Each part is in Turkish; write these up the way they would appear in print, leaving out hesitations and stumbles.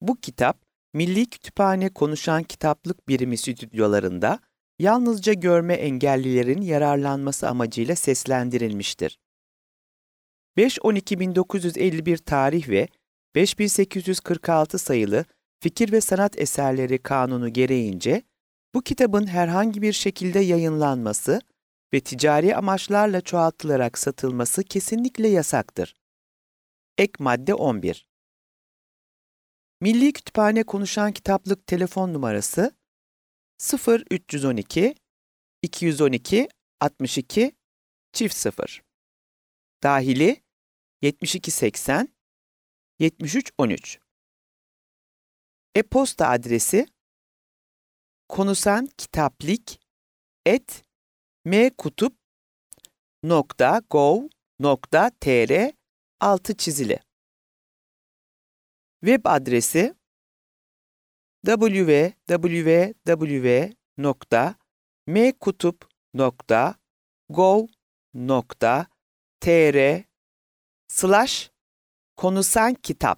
Bu kitap, Milli Kütüphane Konuşan Kitaplık Birimi stüdyolarında yalnızca görme engellilerin yararlanması amacıyla seslendirilmiştir. 5-12-1951 tarih ve 5846 sayılı Fikir ve Sanat Eserleri Kanunu gereğince bu kitabın herhangi bir şekilde yayınlanması ve ticari amaçlarla çoğaltılarak satılması kesinlikle yasaktır. Ek madde 11. Milli Kütüphane Konuşan Kitaplık telefon numarası 0312 212 62 0. Dahili 7280 7313. E-posta adresi konusankitaplik@mkutup.gov.tr Web adresi www.mekutup.gov.tr/konusankitap.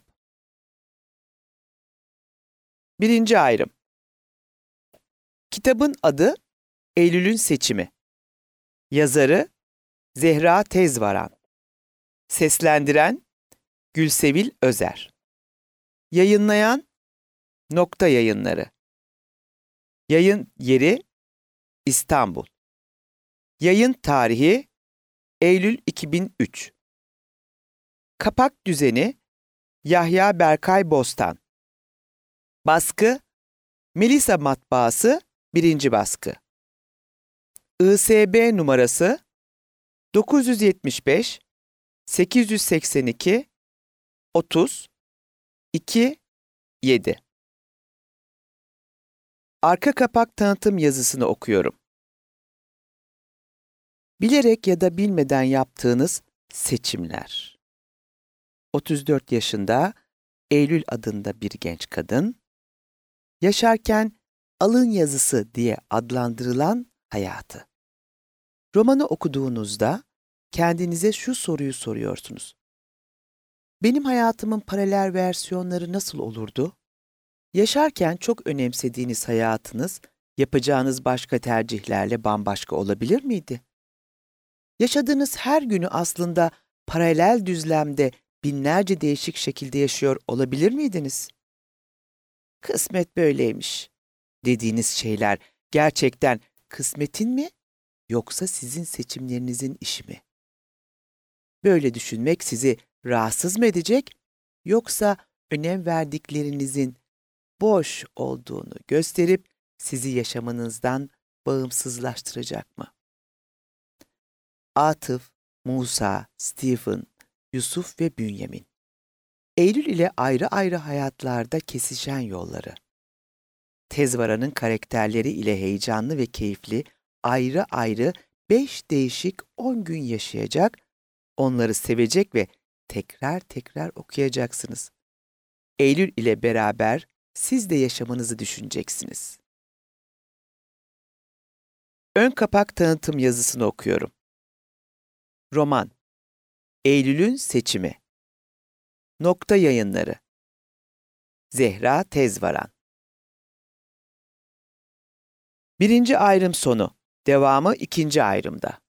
Birinci ayrım. Kitabın adı Eylül'ün Seçimi. Yazarı Zehra Tezvaran. Seslendiren Gülsevil Özer. Yayınlayan Nokta Yayınları. Yayın yeri İstanbul. Yayın tarihi Eylül 2003. Kapak düzeni Yahya Berkay Bostan. Baskı Melisa Matbaası 1. baskı. ISB numarası 975 882 30 2 7. Arka kapak tanıtım yazısını okuyorum. Bilerek ya da bilmeden yaptığınız seçimler. 34 yaşında Eylül adında bir genç kadın, yaşarken alın yazısı diye adlandırılan hayatı. Romanı okuduğunuzda kendinize şu soruyu soruyorsunuz. Benim hayatımın paralel versiyonları nasıl olurdu? Yaşarken çok önemsediğiniz hayatınız, yapacağınız başka tercihlerle bambaşka olabilir miydi? Yaşadığınız her günü aslında paralel düzlemde binlerce değişik şekilde yaşıyor olabilir miydiniz? Kısmet böyleymiş dediğiniz şeyler gerçekten kısmetin mi yoksa sizin seçimlerinizin işi mi? Böyle düşünmek sizi rahatsız mı edecek yoksa önem verdiklerinizin boş olduğunu gösterip sizi yaşamınızdan bağımsızlaştıracak mı? Atıf, Musa, Stephen, Yusuf ve Bünyamin. Eylül ile ayrı ayrı hayatlarda kesişen yolları. Tezvaran'ın karakterleri ile heyecanlı ve keyifli, ayrı ayrı 5 değişik 10 gün yaşayacak, onları sevecek ve tekrar tekrar okuyacaksınız. Eylül ile beraber siz de yaşamınızı düşüneceksiniz. Ön kapak tanıtım yazısını okuyorum. Roman Eylül'ün Seçimi. Nokta Yayınları. Zehra Tezvaran. 1. ayrım sonu. Devamı 2. ayrımda.